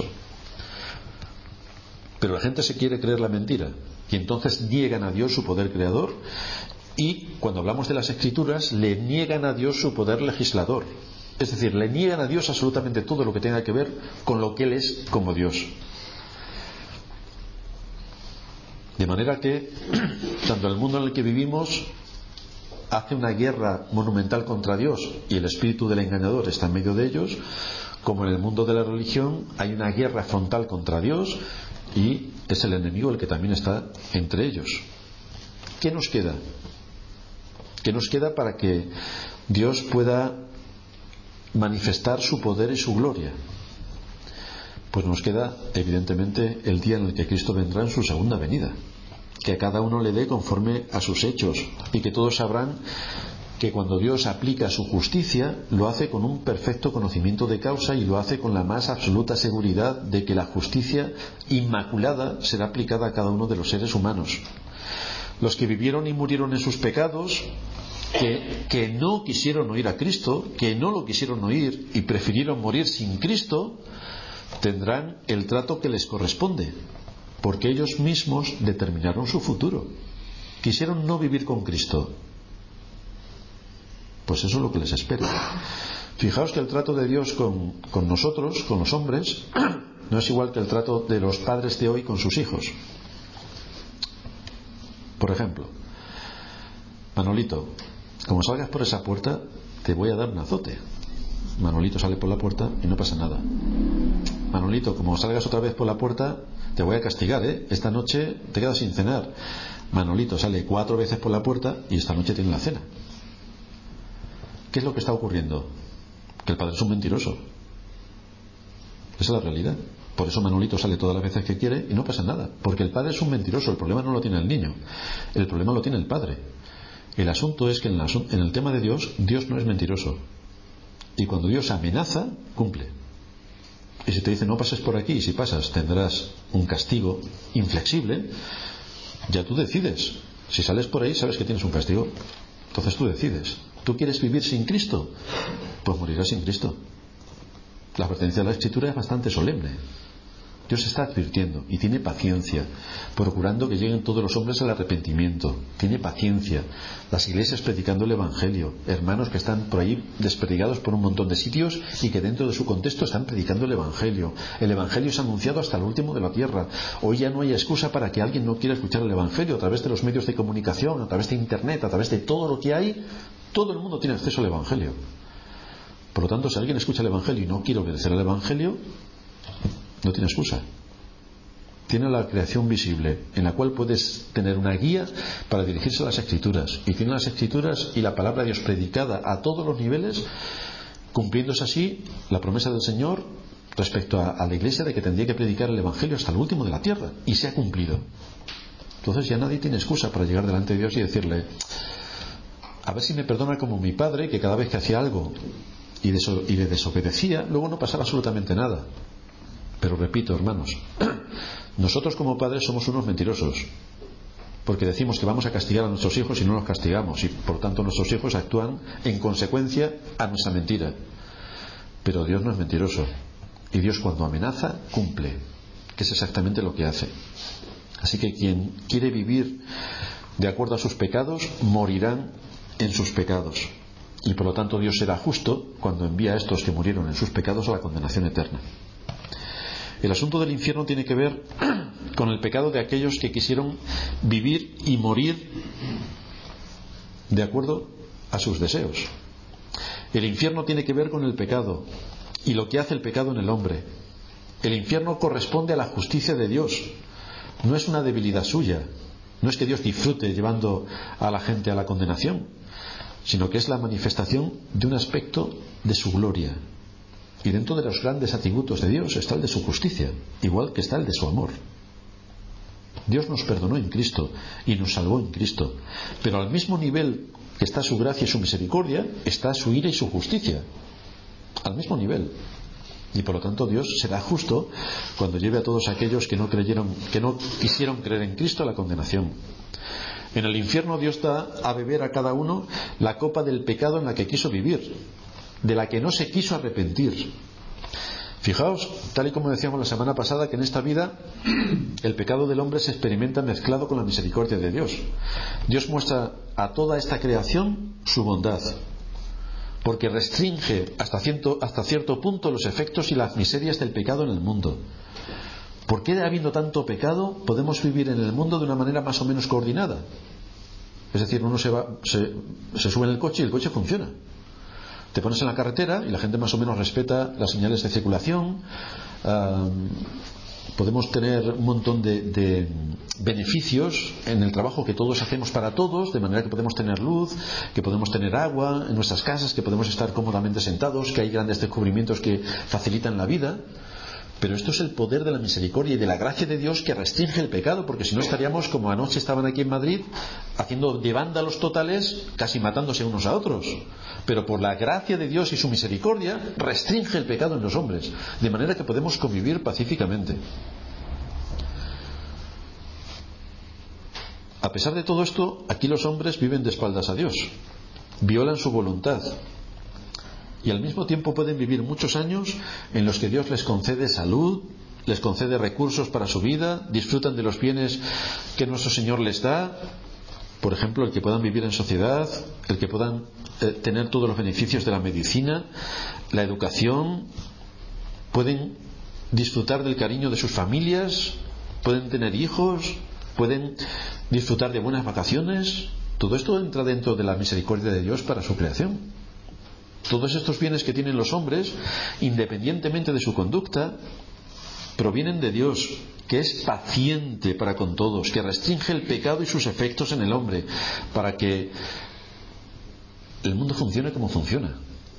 Pero la gente se quiere creer la mentira y entonces niegan a Dios su poder creador, y cuando hablamos de las Escrituras le niegan a Dios su poder legislador. Es decir, le niegan a Dios absolutamente todo lo que tenga que ver con lo que Él es como Dios. De manera que tanto el mundo en el que vivimos hace una guerra monumental contra Dios y el espíritu del engañador está en medio de ellos, como en el mundo de la religión hay una guerra frontal contra Dios y es el enemigo el que también está entre ellos. ¿Qué nos queda? ¿Qué nos queda para que Dios pueda manifestar su poder y su gloria? Pues nos queda evidentemente el día en el que Cristo vendrá en su segunda venida, que a cada uno le dé conforme a sus hechos, y que todos sabrán que cuando Dios aplica su justicia lo hace con un perfecto conocimiento de causa y lo hace con la más absoluta seguridad de que la justicia inmaculada será aplicada a cada uno de los seres humanos. Los que vivieron y murieron en sus pecados, que, que no quisieron oír a Cristo, que no lo quisieron oír y prefirieron morir sin Cristo, tendrán el trato que les corresponde, porque ellos mismos determinaron su futuro. Quisieron no vivir con Cristo, pues eso es lo que les espera. Fijaos que el trato de Dios con, con nosotros, con los hombres, no es igual que el trato de los padres de hoy con sus hijos. Por ejemplo, Manolito, como salgas por esa puerta, te voy a dar un azote. Manolito sale por la puerta y no pasa nada. Manolito, como salgas otra vez por la puerta, te voy a castigar, ¿eh? Esta noche te quedas sin cenar. Manolito sale cuatro veces por la puerta y esta noche tiene la cena. ¿Qué es lo que está ocurriendo? Que el padre es un mentiroso. Esa es la realidad. Por eso Manolito sale todas las veces que quiere y no pasa nada. Porque el padre es un mentiroso. El problema no lo tiene el niño. El problema lo tiene el padre. El asunto es que en, la, en el tema de Dios, Dios no es mentiroso. Y cuando Dios amenaza, cumple. Y si te dice no pases por aquí, y si pasas tendrás un castigo inflexible, ya tú decides. Si sales por ahí sabes que tienes un castigo. Entonces tú decides. ¿Tú quieres vivir sin Cristo? Pues morirás sin Cristo. La advertencia de la Escritura es bastante solemne. Dios está advirtiendo y tiene paciencia, procurando que lleguen todos los hombres al arrepentimiento. Tiene paciencia. Las iglesias predicando el Evangelio, hermanos que están por ahí desperdigados por un montón de sitios y que dentro de su contexto están predicando el Evangelio. El Evangelio es anunciado hasta el último de la tierra. Hoy ya no hay excusa para que alguien no quiera escuchar el Evangelio. A través de los medios de comunicación, a través de Internet, a través de todo lo que hay, todo el mundo tiene acceso al Evangelio. Por lo tanto, si alguien escucha el Evangelio y no quiere obedecer al Evangelio, no tiene excusa. Tiene la creación visible, en la cual puedes tener una guía para dirigirse a las Escrituras. Y tiene las Escrituras y la palabra de Dios predicada a todos los niveles, cumpliéndose así la promesa del Señor respecto a, a la Iglesia de que tendría que predicar el Evangelio hasta el último de la tierra. Y se ha cumplido. Entonces ya nadie tiene excusa para llegar delante de Dios y decirle: a ver si me perdona como mi padre, que cada vez que hacía algo y, deso- y le desobedecía, luego no pasaba absolutamente nada. Pero repito, hermanos, nosotros como padres somos unos mentirosos, porque decimos que vamos a castigar a nuestros hijos y no los castigamos, y por tanto nuestros hijos actúan en consecuencia a nuestra mentira. Pero Dios no es mentiroso, y Dios cuando amenaza cumple, que es exactamente lo que hace. Así que quien quiere vivir de acuerdo a sus pecados morirán en sus pecados, y por lo tanto Dios será justo cuando envía a estos que murieron en sus pecados a la condenación eterna. El asunto del infierno tiene que ver con el pecado de aquellos que quisieron vivir y morir de acuerdo a sus deseos. El infierno tiene que ver con el pecado y lo que hace el pecado en el hombre. El infierno corresponde a la justicia de Dios. No es una debilidad suya. No es que Dios disfrute llevando a la gente a la condenación, sino que es la manifestación de un aspecto de su gloria. Y dentro de los grandes atributos de Dios está el de su justicia, igual que está el de su amor. Dios nos perdonó en Cristo y nos salvó en Cristo, pero al mismo nivel que está su gracia y su misericordia, está su ira y su justicia. Al mismo nivel. Y por lo tanto Dios será justo cuando lleve a todos aquellos que no creyeron, que no quisieron creer en Cristo a la condenación. En el infierno Dios da a beber a cada uno la copa del pecado en la que quiso vivir, de la que no se quiso arrepentir. Fijaos, tal y como decíamos la semana pasada, que en esta vida el pecado del hombre se experimenta mezclado con la misericordia de Dios. Dios muestra a toda esta creación su bondad, porque restringe hasta cierto, hasta cierto punto los efectos y las miserias del pecado en el mundo. ¿Por qué, habiendo tanto pecado, podemos vivir en el mundo de una manera más o menos coordinada? Es decir, uno se, va, se, se sube en el coche y el coche funciona. Te pones en la carretera y la gente más o menos respeta las señales de circulación. Uh, podemos tener un montón de, de beneficios en el trabajo que todos hacemos para todos, de manera que podemos tener luz, que podemos tener agua en nuestras casas, que podemos estar cómodamente sentados, que hay grandes descubrimientos que facilitan la vida. Pero esto es el poder de la misericordia y de la gracia de Dios que restringe el pecado, porque si no estaríamos como anoche estaban aquí en Madrid haciendo de vándalos totales, casi matándose unos a otros. Pero por la gracia de Dios y su misericordia restringe el pecado en los hombres, de manera que podemos convivir pacíficamente. A pesar de todo esto, aquí los hombres viven de espaldas a Dios, violan su voluntad, y al mismo tiempo pueden vivir muchos años en los que Dios les concede salud, les concede recursos para su vida, disfrutan de los bienes que nuestro Señor les da. Por ejemplo, el que puedan vivir en sociedad, el que puedan eh, tener todos los beneficios de la medicina, la educación. Pueden disfrutar del cariño de sus familias, pueden tener hijos, pueden disfrutar de buenas vacaciones. Todo esto entra dentro de la misericordia de Dios para su creación. Todos estos bienes que tienen los hombres, independientemente de su conducta, provienen de Dios, que es paciente para con todos, que restringe el pecado y sus efectos en el hombre, para que el mundo funcione como funciona.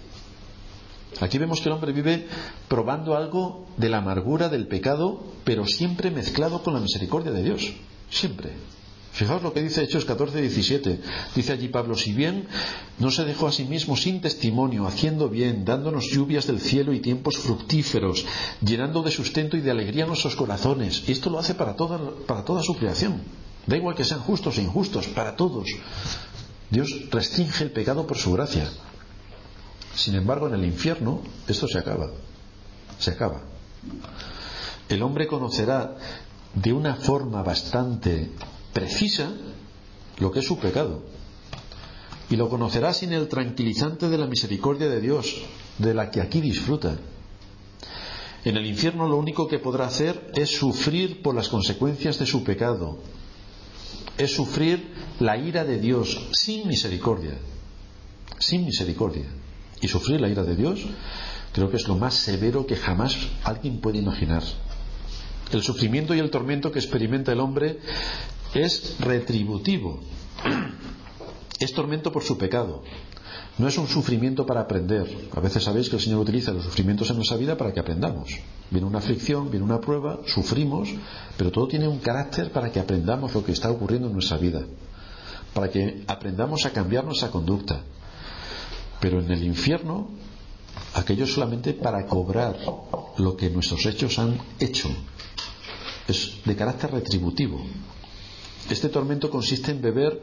Aquí vemos que el hombre vive probando algo de la amargura del pecado, pero siempre mezclado con la misericordia de Dios. Siempre. Fijaos lo que dice Hechos catorce diecisiete. Dice allí Pablo: si bien no se dejó a sí mismo sin testimonio, haciendo bien, dándonos lluvias del cielo y tiempos fructíferos, llenando de sustento y de alegría nuestros corazones. Y esto lo hace para toda, para toda su creación. Da igual que sean justos e injustos, para todos. Dios restringe el pecado por su gracia. Sin embargo, en el infierno esto se acaba. Se acaba. El hombre conocerá de una forma bastante precisa lo que es su pecado, y lo conocerá sin el tranquilizante de la misericordia de Dios, de la que aquí disfruta. En el infierno lo único que podrá hacer es sufrir por las consecuencias de su pecado, es sufrir la ira de Dios sin misericordia, sin misericordia. Y sufrir la ira de Dios creo que es lo más severo que jamás alguien puede imaginar. El sufrimiento y el tormento que experimenta el hombre es retributivo. Es tormento por su pecado. No es un sufrimiento para aprender. A veces sabéis que el Señor utiliza los sufrimientos en nuestra vida para que aprendamos. Viene una aflicción, viene una prueba, sufrimos, pero todo tiene un carácter para que aprendamos lo que está ocurriendo en nuestra vida, para que aprendamos a cambiar nuestra conducta. Pero en el infierno, aquello es solamente para cobrar lo que nuestros hechos han hecho. Es de carácter retributivo. Este tormento consiste en beber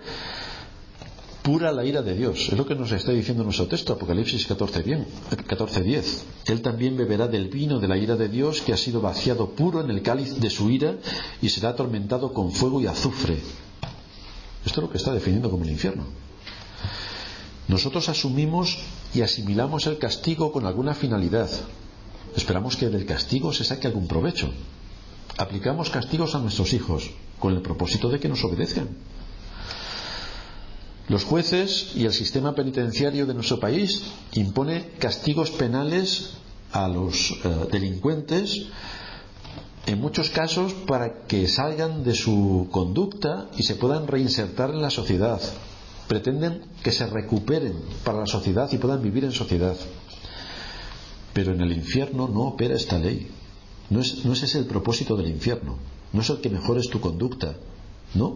pura la ira de Dios. Es lo que nos está diciendo nuestro texto, Apocalipsis catorce diez. Él también beberá del vino de la ira de Dios, que ha sido vaciado puro en el cáliz de su ira, y será atormentado con fuego y azufre. Esto es lo que está definiendo como el infierno. Nosotros asumimos y asimilamos el castigo con alguna finalidad. Esperamos que del castigo se saque algún provecho. Aplicamos castigos a nuestros hijos con el propósito de que nos obedezcan. Los jueces y el sistema penitenciario de nuestro país impone castigos penales a los eh, delincuentes, en muchos casos para que salgan de su conducta y se puedan reinsertar en la sociedad. Pretenden que se recuperen para la sociedad y puedan vivir en sociedad. Pero en el infierno no opera esta ley. No es, no es ese el propósito del infierno. No es el que mejores tu conducta. No.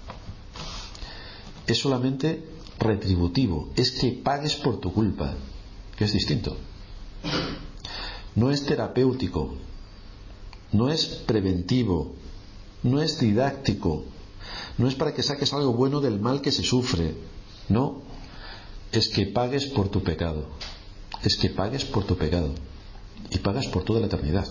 Es solamente retributivo. Es que pagues por tu culpa, que es distinto. No es terapéutico. No es preventivo. No es didáctico. No es para que saques algo bueno del mal que se sufre. No. Es que pagues por tu pecado. Es que pagues por tu pecado. Y pagas por toda la eternidad.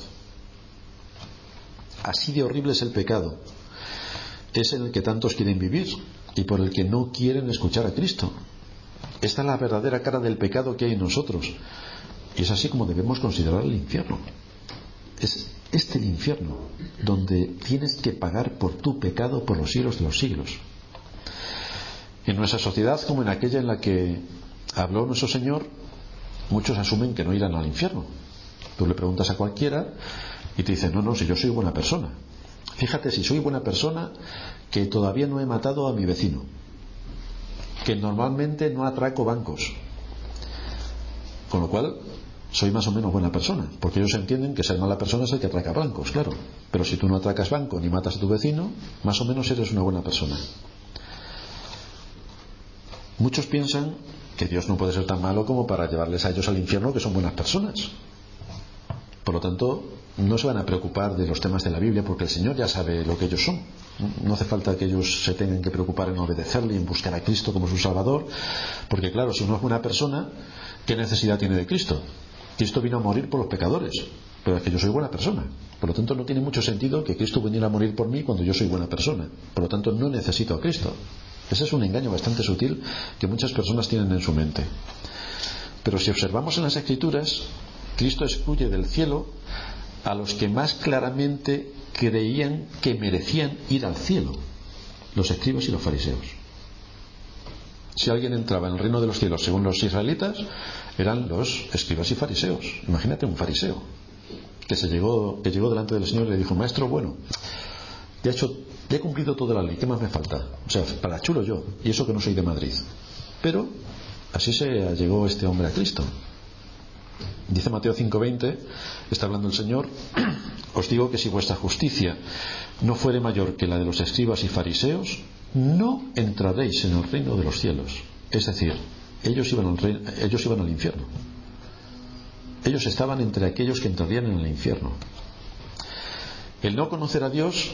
Así de horrible es el pecado. Es en el que tantos quieren vivir y por el que no quieren escuchar a Cristo. Esta es la verdadera cara del pecado que hay en nosotros. Y es así como debemos considerar el infierno. Es este el infierno, donde tienes que pagar por tu pecado por los siglos de los siglos. En nuestra sociedad, como en aquella en la que habló nuestro Señor, muchos asumen que no irán al infierno. Tú le preguntas a cualquiera y te dice: no, no, si yo soy buena persona. Fíjate, si soy buena persona, que todavía no he matado a mi vecino, que normalmente no atraco bancos, con lo cual soy más o menos buena persona, porque ellos entienden que ser mala persona es el que atraca bancos, claro. Pero si tú no atracas banco ni matas a tu vecino, más o menos eres una buena persona. Muchos piensan que Dios no puede ser tan malo como para llevarles a ellos al infierno, que son buenas personas. Por lo tanto, no se van a preocupar de los temas de la Biblia, porque el Señor ya sabe lo que ellos son. No hace falta que ellos se tengan que preocupar en obedecerle y en buscar a Cristo como su Salvador, porque claro, si uno es buena persona, ¿qué necesidad tiene de Cristo? Cristo vino a morir por los pecadores, pero es que yo soy buena persona. Por lo tanto, no tiene mucho sentido que Cristo viniera a morir por mí cuando yo soy buena persona. Por lo tanto, no necesito a Cristo. Ese es un engaño bastante sutil que muchas personas tienen en su mente. Pero si observamos en las Escrituras, Cristo excluye del cielo a los que más claramente creían que merecían ir al cielo, los escribas y los fariseos. Si alguien entraba en el reino de los cielos según los israelitas, eran los escribas y fariseos. Imagínate un fariseo que se llegó, que llegó delante del Señor y le dijo: maestro, bueno, ya he hecho, ya he cumplido toda la ley, ¿qué más me falta? O sea, para chulo yo, y eso que no soy de Madrid. Pero así se llegó este hombre a Cristo. Dice Mateo cinco veinte, está hablando el Señor: os digo que si vuestra justicia no fuere mayor que la de los escribas y fariseos, no entraréis en el reino de los cielos. Es decir, ellos iban al reino, ellos iban al infierno. Ellos estaban entre aquellos que entrarían en el infierno. El no conocer a Dios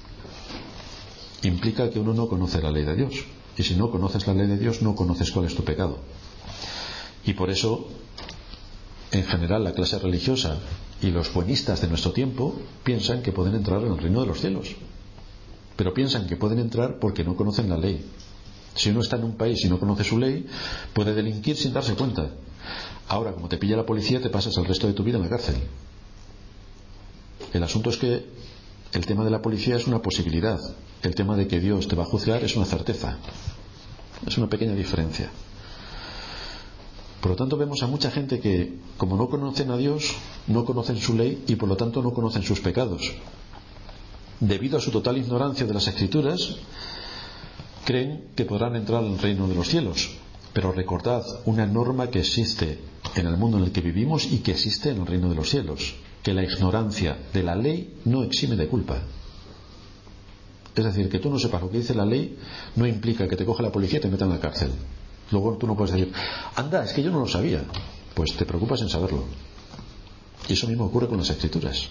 implica que uno no conoce la ley de Dios, y si no conoces la ley de Dios, no conoces cuál es tu pecado. Y por eso, en general, la clase religiosa y los buenistas de nuestro tiempo piensan que pueden entrar en el reino de los cielos, pero piensan que pueden entrar porque no conocen la ley. Si uno está en un país y no conoce su ley, puede delinquir sin darse cuenta. Ahora, como te pilla la policía, te pasas el resto de tu vida en la cárcel. El asunto es que el tema de la policía es una posibilidad, el tema de que Dios te va a juzgar es una certeza. Es una pequeña diferencia. Por lo tanto, vemos a mucha gente que, como no conocen a Dios, no conocen su ley y por lo tanto no conocen sus pecados. Debido a su total ignorancia de las Escrituras, creen que podrán entrar al reino de los cielos. Pero recordad una norma que existe en el mundo en el que vivimos y que existe en el reino de los cielos: que la ignorancia de la ley no exime de culpa. Es decir, que tú no sepas lo que dice la ley no implica que te coja la policía y te meta en la cárcel. Luego tú no puedes decir: anda, es que yo no lo sabía. Pues te preocupas en saberlo. Y eso mismo ocurre con las Escrituras.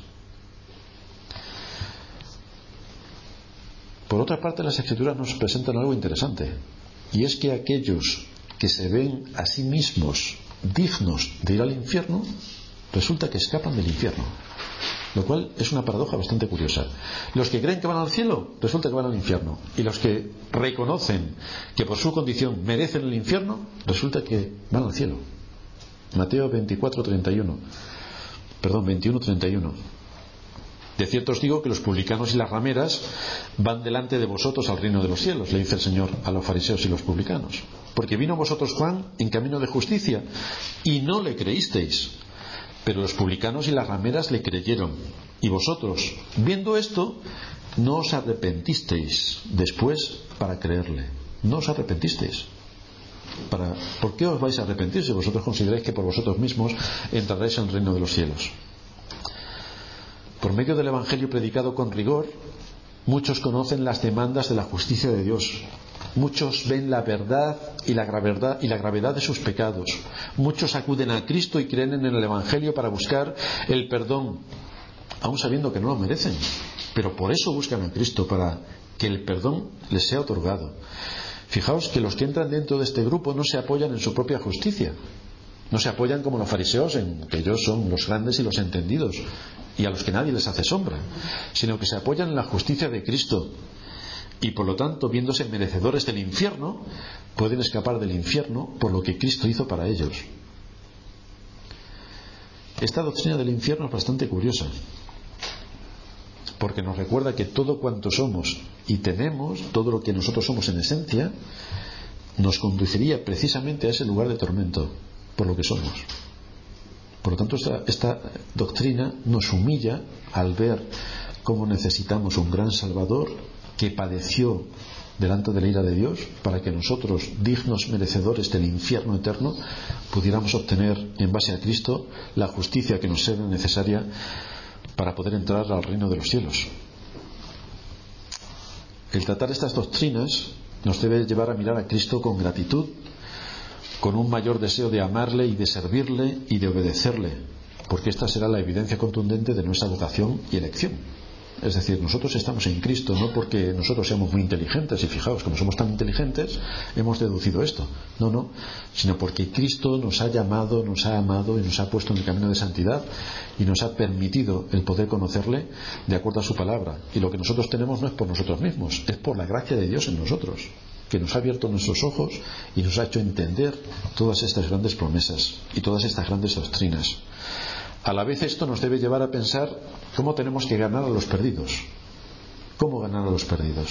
Por otra parte, las Escrituras nos presentan algo interesante, y es que aquellos que se ven a sí mismos dignos de ir al infierno, resulta que escapan del infierno, lo cual es una paradoja bastante curiosa. Los que creen que van al cielo, resulta que van al infierno, y los que reconocen que por su condición merecen el infierno, resulta que van al cielo. Mateo veinticuatro treinta y uno, perdón, veintiuno treinta y uno. De cierto os digo que los publicanos y las rameras van delante de vosotros al reino de los cielos, le dice el Señor a los fariseos y los publicanos. Porque vino a vosotros Juan en camino de justicia y no le creísteis, pero los publicanos y las rameras le creyeron. Y vosotros, viendo esto, no os arrepentisteis después para creerle. No os arrepentisteis. Para, ¿Por qué os vais a arrepentir si vosotros consideráis que por vosotros mismos entraréis en el reino de los cielos? Por medio del Evangelio predicado con rigor, muchos conocen las demandas de la justicia de Dios. Muchos ven la verdad y la gravedad, y la gravedad de sus pecados. Muchos acuden a Cristo y creen en el Evangelio para buscar el perdón, aun sabiendo que no lo merecen. Pero por eso buscan a Cristo, para que el perdón les sea otorgado. Fijaos que los que entran dentro de este grupo no se apoyan en su propia justicia. No se apoyan como los fariseos en que ellos son los grandes y los entendidos y a los que nadie les hace sombra, sino que se apoyan en la justicia de Cristo y por lo tanto, viéndose merecedores del infierno, pueden escapar del infierno por lo que Cristo hizo para ellos. Esta doctrina del infierno es bastante curiosa, porque nos recuerda que todo cuanto somos y tenemos, todo lo que nosotros somos en esencia, nos conduciría precisamente a ese lugar de tormento por lo que somos. Por lo tanto, esta, esta doctrina nos humilla al ver cómo necesitamos un gran Salvador que padeció delante de la ira de Dios para que nosotros, dignos merecedores del infierno eterno, pudiéramos obtener en base a Cristo la justicia que nos sea necesaria para poder entrar al reino de los cielos. El tratar estas doctrinas nos debe llevar a mirar a Cristo con gratitud, con un mayor deseo de amarle y de servirle y de obedecerle, porque esta será la evidencia contundente de nuestra vocación y elección. Es decir, nosotros estamos en Cristo no porque nosotros seamos muy inteligentes, y fijaos, como somos tan inteligentes hemos deducido esto, no, no, sino porque Cristo nos ha llamado, nos ha amado y nos ha puesto en el camino de santidad y nos ha permitido el poder conocerle de acuerdo a su palabra. Y lo que nosotros tenemos no es por nosotros mismos, es por la gracia de Dios en nosotros, que nos ha abierto nuestros ojos y nos ha hecho entender todas estas grandes promesas y todas estas grandes doctrinas. a la vez esto nos debe llevar a pensar cómo tenemos que ganar a los perdidos. ¿Cómo ganar a los perdidos?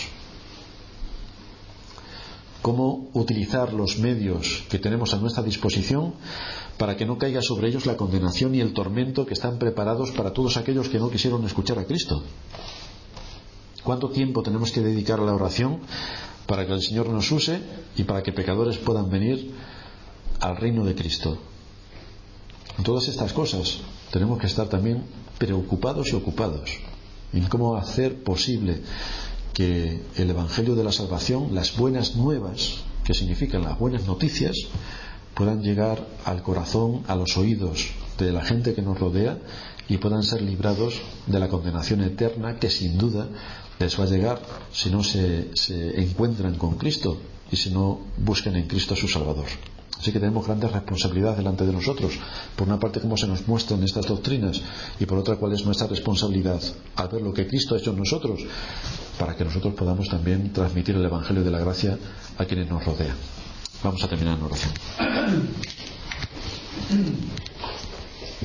Cómo utilizar los medios que tenemos a nuestra disposición para que no caiga sobre ellos la condenación y el tormento que están preparados para todos aquellos que no quisieron escuchar a Cristo. ¿Cuánto tiempo tenemos que dedicar a la oración para que el Señor nos use y para que pecadores puedan venir al reino de Cristo? En todas estas cosas tenemos que estar también preocupados y ocupados en cómo hacer posible que el Evangelio de la Salvación, las buenas nuevas, que significan las buenas noticias, puedan llegar al corazón, a los oídos de la gente que nos rodea y puedan ser librados de la condenación eterna que sin duda les va a llegar si no se, se encuentran con Cristo y si no buscan en Cristo a su Salvador. Así que tenemos grandes responsabilidades delante de nosotros. Por una parte, cómo se nos muestran estas doctrinas, y por otra, cuál es nuestra responsabilidad al ver lo que Cristo ha hecho en nosotros, para que nosotros podamos también transmitir el Evangelio de la gracia a quienes nos rodean. Vamos a terminar en oración.